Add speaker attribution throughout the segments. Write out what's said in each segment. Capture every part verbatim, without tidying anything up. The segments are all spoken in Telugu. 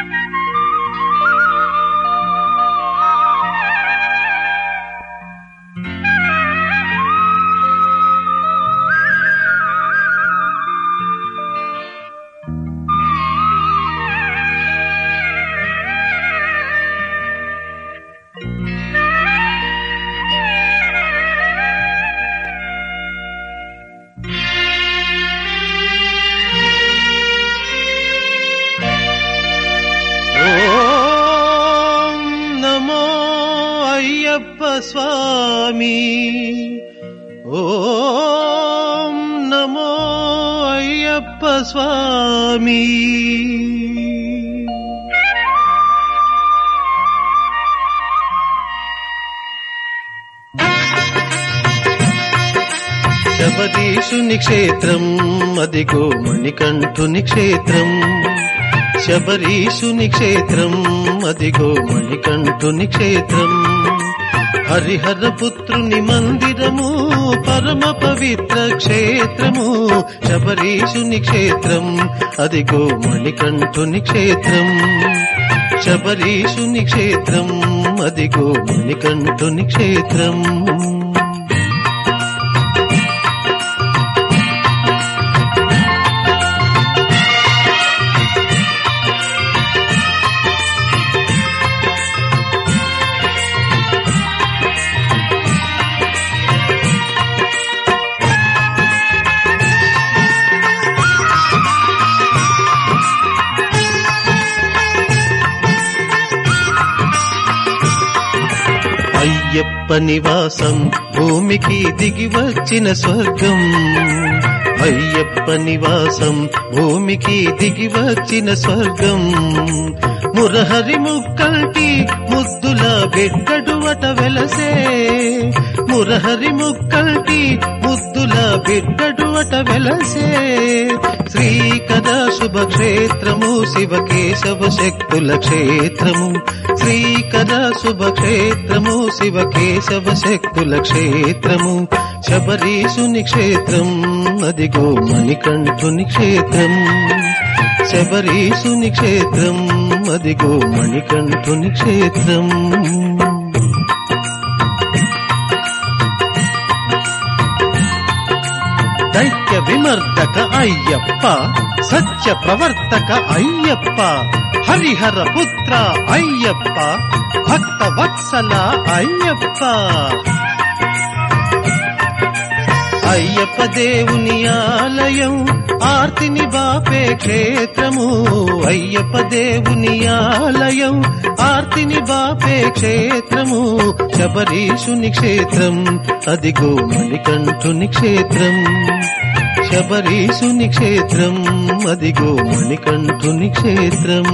Speaker 1: స్వామి ఓం నమో అయ్యప్ప స్వామి. శబరీషుని క్షేత్రం అదిగో మణికంఠుని క్షేత్రం. శబరీషుని క్షేత్రం అదిగో మణికంఠుని క్షేత్రం. హరిహర పుత్రుని మందిరము పరమ పవిత్ర క్షేత్రము. శబరీషుని క్షేత్రం అదిగో మణికంఠుని క్షేత్రం. శబరీషుని క్షేత్రం అదిగో మణికంఠుని క్షేత్రం. అయ్యప్ప నివాసం భూమికి దిగి వచ్చిన స్వర్గం. అయ్యప్ప నివాసం భూమికి దిగి వచ్చిన స్వర్గం. మురహరి ముక్కంటి ముద్దుల బిడ్డడు అట వెలసే. మురహరి ముక్కంటి ముద్దుల బిడ్డడు అట వెలసే. శ్రీకర శుభక్షేత్రము శివకేశవ శక్తుల క్షేత్రము. శ్రీకర శుభక్షేత్రము శివకేశవ శక్తుల క్షేత్రము. శబరీషుని క్షేత్రం అదిగో మణికంఠుని క్షేత్రం. శబరీషుని క్షేత్రం అదిగో మణికంఠుని క్షేత్రం. దైత్య విమర్దక అయ్యప్ప, సత్య ప్రవర్తక అయ్యప్ప, హరిహర పుత్ర అయ్యప్ప, భక్త వత్సల అయ్యప్ప. అయ్యప్ప దేవుని ఆలయం ఆర్తిని బాపే క్షేత్రము. అయ్యప్ప దేవుని ఆలయం ఆర్తిని బాపే క్షేత్రము. శబరీషుని క్షేత్రం అదిగో మణికంఠుని క్షేత్రం. శబరీషుని క్షేత్రం అదిగో మణికంఠుని క్షేత్రం.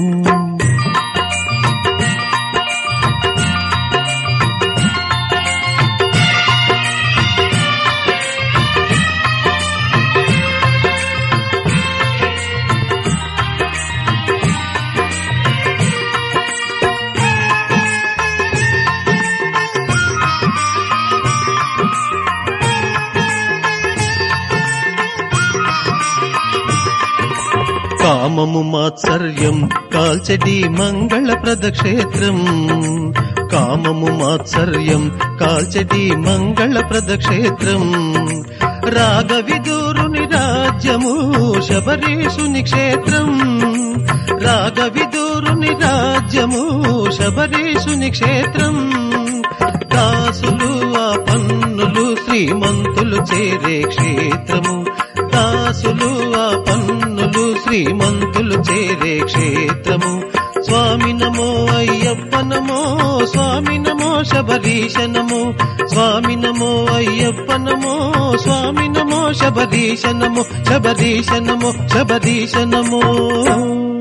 Speaker 1: కామము మాత్సర్యం కాల్చెడి మంగళప్రద క్షేత్రం. కామము మాత్సర్యం కాల్చెడి మంగళప్రద క్షేత్రం. రాగవిదూరుని రాజ్యము శబరీషుని క్షేత్రం. రాగవిదూరుని రాజ్యము శబరీషుని క్షేత్రం. దాసులు ఆ పన్నులు శ్రీమంతులు చేరే క్షేత్రము. దాసులు ఆ పన్నులు శ్రీమంతులు చేరే క్షేత్రము. స్వామి నమో అయ్యప్ప నమో, స్వామి నమో శబరీష నమో. స్వామి నమో అయ్యప్ప నమో, స్వామి నమో శబరీష నమో. శబరీష నమో, శబరీష నమో.